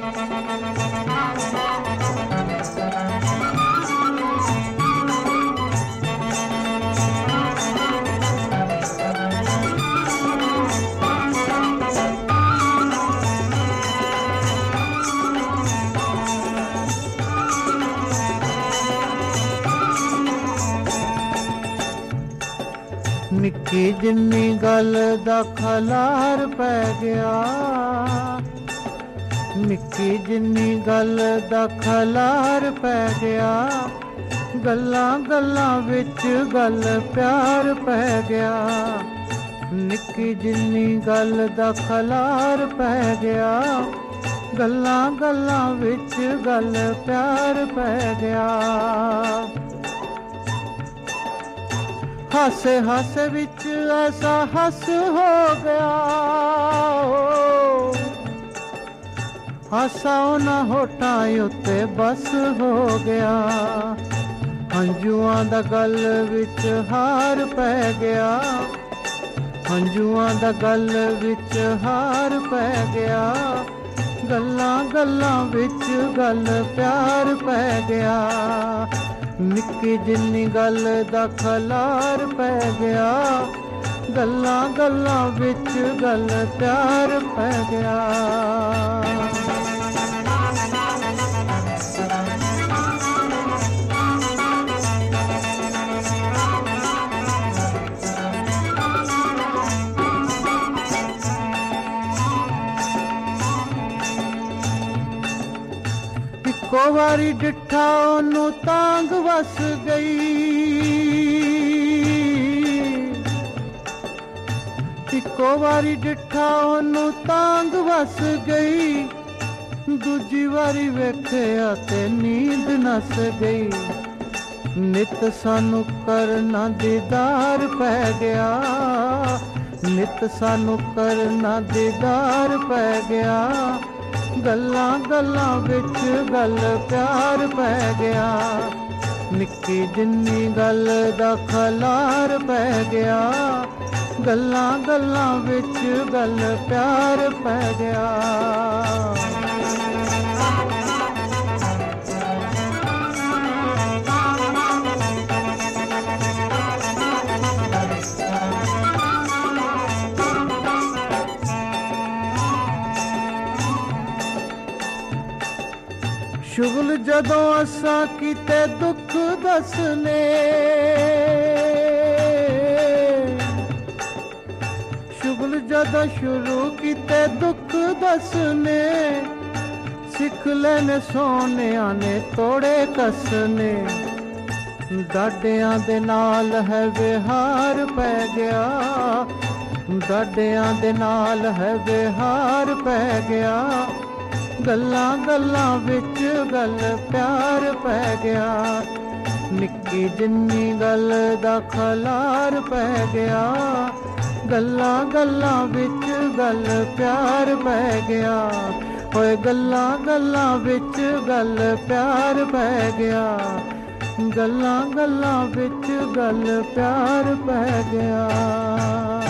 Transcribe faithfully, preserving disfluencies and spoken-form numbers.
ਨਿੱਕੀ ਜਿੰਨੀ ਗੱਲ ਦਾ ਖਲਾਰ ਪੈ ਗਿਆ, ਨਿੱਕੀ ਜਿੰਨੀ ਗੱਲ ਦਾ ਖਲਾਰ ਪੈ ਗਿਆ, ਗੱਲਾਂ ਗੱਲਾਂ ਵਿੱਚ ਗੱਲ ਪਿਆਰ ਪੈ ਗਿਆ। ਨਿੱਕੀ ਜਿੰਨੀ ਗੱਲ ਦਾ ਖਲਾਰ ਪੈ ਗਿਆ, ਗੱਲਾਂ ਗੱਲਾਂ ਵਿੱਚ ਗੱਲ ਪਿਆਰ ਪੈ ਗਿਆ। ਹਾਸੇ ਹਾਸੇ ਵਿੱਚ ਐਸਾ ਹੱਸ ਹੋ ਗਿਆ, ਹਾਸਾ ਉਹਨਾਂ ਹੋਠਾਂ ਉੱਤੇ ਬਸ ਹੋ ਗਿਆ। ਹੰਝੂਆਂ ਦਾ ਗਲ ਵਿੱਚ ਹਾਰ ਪੈ ਗਿਆ, ਹੰਝੂਆਂ ਦਾ ਗਲ ਵਿੱਚ ਹਾਰ ਪੈ ਗਿਆ, ਗੱਲਾਂ ਗੱਲਾਂ ਵਿੱਚ ਗੱਲ ਪਿਆਰ ਪੈ ਗਿਆ। ਨਿੱਕੀ ਜਿੰਨੀ ਗੱਲ ਦਾ ਖਲਾਰ ਪੈ ਗਿਆ, ਗੱਲਾਂ ਗੱਲਾਂ ਵਿੱਚ ਗੱਲ ਪਿਆਰ ਪੈ ਗਿਆ। ਇੱਕੋ ਵਾਰੀ ਡਿੱਠਾ ਉਹਨੂੰ ਤਾਂਗ ਵਸ ਗਈ, ਇੱਕੋ ਵਾਰੀ ਡਿੱਠਾ ਉਹਨੂੰ ਤਾਂਗ ਵਸ ਗਈ, ਦੂਜੀ ਵਾਰੀ ਵੇਖਿਆ ਤੇ ਨੀਂਦ ਨਸ ਗਈ। ਨਿਤ ਸਾਨੂੰ ਕਰਨਾ ਦੀਦਾਰ ਪੈ ਗਿਆ, ਨਿਤ ਸਾਨੂੰ ਕਰਨਾ ਦੀਦਾਰ ਪੈ ਗਿਆ, ਗੱਲਾਂ ਗੱਲਾਂ ਵਿੱਚ ਗੱਲ ਪਿਆਰ ਪੈ ਗਿਆ। ਨਿੱਕੀ ਜਿੰਨੀ ਗੱਲ ਦਾ ਖਲਾਰ ਪੈ ਗਿਆ, ਗੱਲਾਂ ਗੱਲਾਂ ਵਿੱਚ ਗੱਲ ਪਿਆਰ ਪੈ ਗਿਆ। ਸ਼ੁਗਲ ਜਦੋਂ ਅਸਾਂ ਕੀਤੇ ਦੁੱਖ ਦੱਸਨੇ, ਸ਼ੁਗਲ ਜਦੋਂ ਸ਼ੁਰੂ ਕੀਤੇ ਦੁੱਖ ਦੱਸਨੇ, ਸਿੱਖ ਲੈਣੇ ਸੋਹਣਿਆਂ ਨੇ ਤੋੜੇ ਕੱਸਨੇ। ਡਾਢਿਆਂ ਦੇ ਨਾਲ ਹੈ ਵਿਹਾਰ ਪੈ ਗਿਆ, ਡਾਢਿਆਂ ਦੇ ਨਾਲ ਹੈ ਵਿਹਾਰ ਪੈ ਗਿਆ, ਗੱਲਾਂ ਗੱਲਾਂ ਵਿੱਚ ਗੱਲ ਪਿਆਰ ਪੈ ਗਿਆ। ਨਿੱਕੀ ਜਿੰਨੀ ਗੱਲ ਦਾ ਖਲਾਰ ਪੈ ਗਿਆ, ਗੱਲਾਂ ਗੱਲਾਂ ਵਿੱਚ ਗੱਲ ਪਿਆਰ ਪੈ ਗਿਆ। ਓਏ ਗੱਲਾਂ ਗੱਲਾਂ ਵਿੱਚ ਗੱਲ ਪਿਆਰ ਪੈ ਗਿਆ, ਗੱਲਾਂ ਗੱਲਾਂ ਵਿੱਚ ਗੱਲ ਪਿਆਰ ਪੈ ਗਿਆ।